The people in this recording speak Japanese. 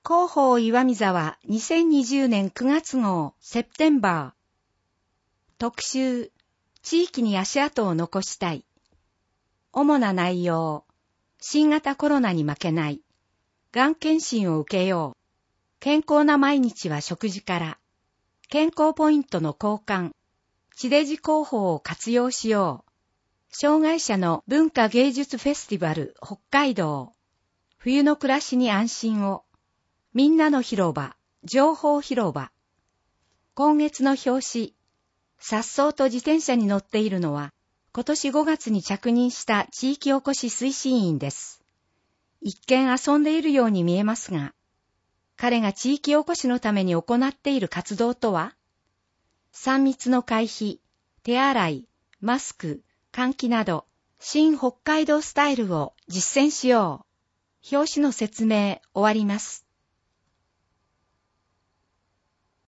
広報岩見沢2020年9月号セプテンバー。特集、地域に足跡を残したい。主な内容、新型コロナに負けない。がん検診を受けよう。健康な毎日は食事から。健康ポイントの交換。地デジ広報を活用しよう。障害者の文化芸術フェスティバル北海道。冬の暮らしに安心を。みんなの広場、情報広場。今月の表紙。颯爽と自転車に乗っているのは、今年5月に着任した地域おこし推進員です。一見遊んでいるように見えますが、彼が地域おこしのために行っている活動とは、3密の回避、手洗い、マスク、換気など、新北海道スタイルを実践しよう。表紙の説明終わります。